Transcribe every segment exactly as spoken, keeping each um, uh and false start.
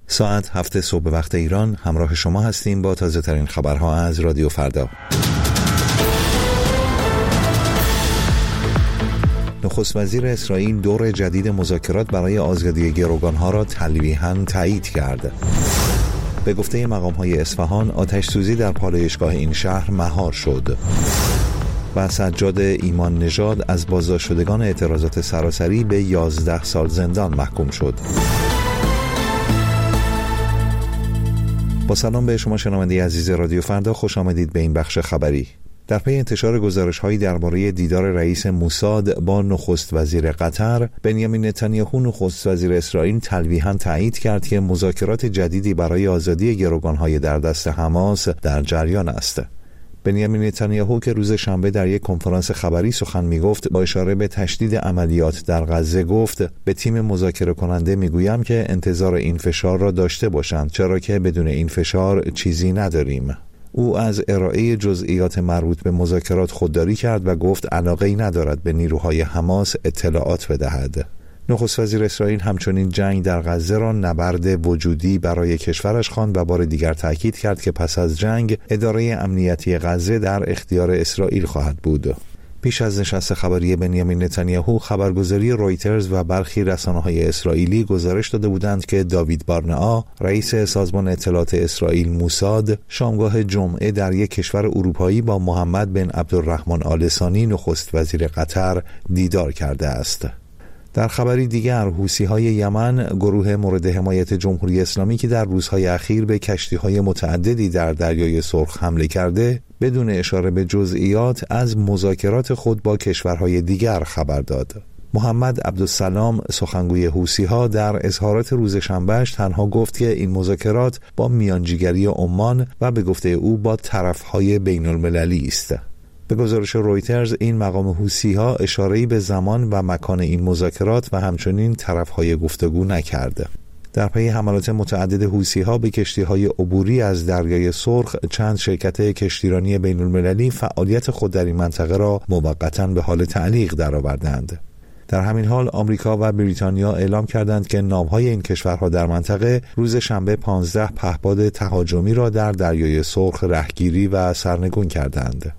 ساعت هفت صبح وقت ایران همراه شما هستیم با تازه ترین خبرها از رادیو فردا. نخست وزیر اسرائیل دور جدید مذاکرات برای آزادی گروگانها را تلویحاً تایید کرد. به گفته مقام‌های اصفهان آتش‌سوزی در پالایشگاه این شهر مهار شد. و سجاد ایمان نژاد از بازداشت شدگان اعتراضات سراسری به یازده سال زندان محکوم شد. با سلام به شما شنونده عزیز رادیو فردا، خوش آمدید به این بخش خبری. در پی انتشار گزارش‌هایی درباره دیدار رئیس موساد با نخست وزیر قطر، بنیامین نتانیاهو نخست وزیر اسرائیل تلویحاً تایید کرد که مذاکرات جدیدی برای آزادی گروگان‌های در دست حماس در جریان است. بنیامین نتانیاهو که روز شنبه در یک کنفرانس خبری سخن می‌گفت، با اشاره به تشدید عملیات در غزه گفت: به تیم مذاکره کننده می‌گویم که انتظار این فشار را داشته باشند، چرا که بدون این فشار چیزی نداریم. او از ارائه جزئیات مربوط به مذاکرات خودداری کرد و گفت علاقه‌ای ندارد به نیروهای حماس اطلاعات بدهد. نخست وزیر اسرائیل همچنین جنگ در غزه را نبرد وجودی برای کشورش خواند و بار دیگر تاکید کرد که پس از جنگ اداره امنیتی غزه در اختیار اسرائیل خواهد بود. پیش از نشست خبری بنیامین نتانیاهو، خبرگزاری رویترز و برخی رسانه‌های اسرائیلی گزارش داده بودند که داوید بارنئا، رئیس سازمان اطلاعات اسرائیل موساد، شامگاه جمعه در یک کشور اروپایی با محمد بن عبدالرحمن آل ثانی نخست وزیر قطر دیدار کرده است. در خبری دیگر، حوثی‌های یمن، گروه مورد حمایت جمهوری اسلامی که در روزهای اخیر به کشتی‌های متعددی در دریای سرخ حمله کرده، بدون اشاره به جزئیات از مذاکرات خود با کشورهای دیگر خبر داد. محمد عبدالسلام، سخنگوی حوثی‌ها، در اظهارات روز شنبه‌اش تنها گفت که این مذاکرات با میانجیگری عمان و به گفته او با طرف‌های بین‌المللی است. به گزارش رویترز، این مقام حوثی‌ها اشاره‌ای به زمان و مکان این مذاکرات و همچنین طرف‌های گفتگو نکرده. در پی حملات متعدد حوثی‌ها به کشتی‌های عبوری از دریای سرخ، چند شرکت کشتیرانی بین‌المللی فعالیت خود در این منطقه را موقتاً به حال تعلیق درآوردند. در همین حال آمریکا و بریتانیا اعلام کردند که ناوهای این کشورها در منطقه روز شنبه پانزده پهپاد تهاجمی را در دریای سرخ رهگیری و سرنگون کردند.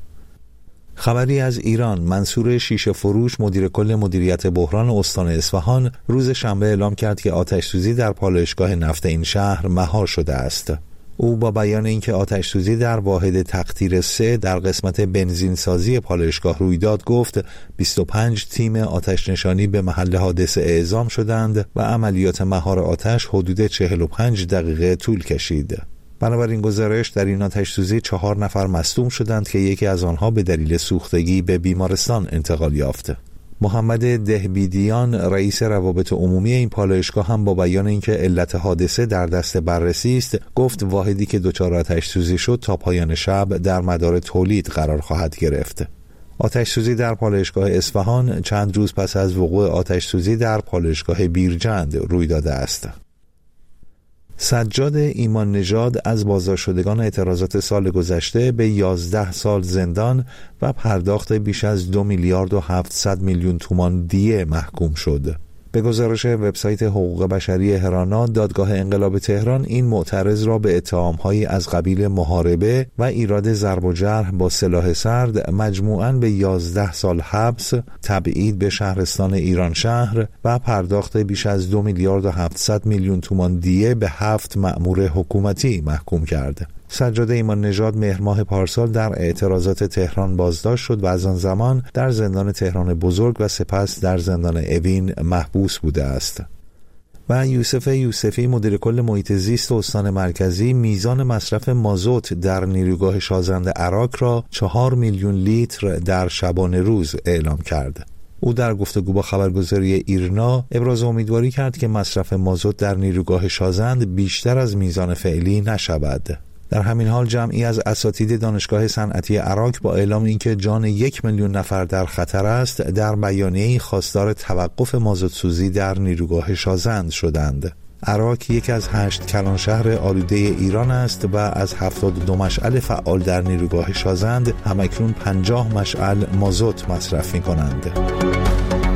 خبری از ایران، منصور شیشه فروش، مدیر کل مدیریت بحران استان اصفهان، روز شنبه اعلام کرد که آتش‌سوزی در پالایشگاه نفت این شهر مهار شده است. او با بیان اینکه آتش‌سوزی در واحد تقطیر سه در قسمت بنزین سازی پالایشگاه روی داد، گفت بیست و پنج تیم آتش نشانی به محل حادثه اعزام شدند و عملیات مهار آتش حدود چهل و پنج دقیقه طول کشید. بنابراین گزارش در این آتش‌سوزی چهار نفر مصدوم شدند که یکی از آنها به دلیل سوختگی به بیمارستان انتقال یافت. محمد دهبیدیان، رئیس روابط عمومی این پالایشگاه، هم با بیان اینکه علت حادثه در دست بررسی است، گفت واحدی که دچار آتش‌سوزی شد تا پایان شب در مدار تولید قرار خواهد گرفت. آتش‌سوزی در پالایشگاه اصفهان چند روز پس از وقوع آتش‌سوزی در پالایشگاه بیرجند روی داده است. سجاد ایمان نژاد از بازداشت شدگان اعتراضات سال گذشته به یازده سال زندان و پرداخت بیش از دو میلیارد و هفتصد میلیون تومان دیه محکوم شد. به گزارش وبسایت حقوق بشری هرانا، دادگاه انقلاب تهران این معترض را به اتهام‌هایی از قبیل محاربه و ایراد ضرب و جرح با سلاح سرد مجموعاً به یازده سال حبس، تبعید به شهرستان ایران شهر و پرداخت بیش از دو میلیارد و هفتصد میلیون تومان دیه به هفت مأمور حکومتی محکوم کرد. سجاد ایمان نژاد مهر ماه پارسال در اعتراضات تهران بازداشت شد و از آن زمان در زندان تهران بزرگ و سپس در زندان اوین محبوس بوده است. و یوسف یوسفی، مدیر کل محیط زیست استان مرکزی، میزان مصرف مازوت در نیروگاه شازند عراق را چهار میلیون لیتر در شبانه روز اعلام کرد. او در گفتگو با خبرگزاری ایرنا ابراز امیدواری کرد که مصرف مازوت در نیروگاه شازند بیشتر از میزان فعلی نشود. در همین حال جمعی از اساتید دانشگاه صنعتی عراق با اعلام اینکه جان یک میلیون نفر در خطر است، در بیانیه‌ای خواستار توقف مازوتسوزی در نیروگاه شازند شدند. عراق یکی از هشت کلانشهر آلوده ایران است و از هفتاد و دو مشعل فعال در نیروگاه شازند همکنون پنجاه مشعل مازوت مصرف می‌کنند.